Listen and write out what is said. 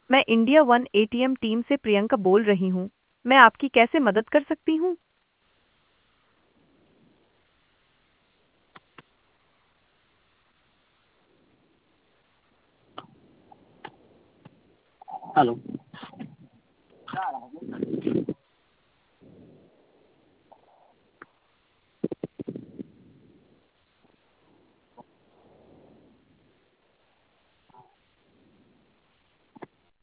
मैं India one ATM team से प्रियंका बोल रही हूँ। मैं आपकी कैसे मदद कर सकती हूँ? हेलो।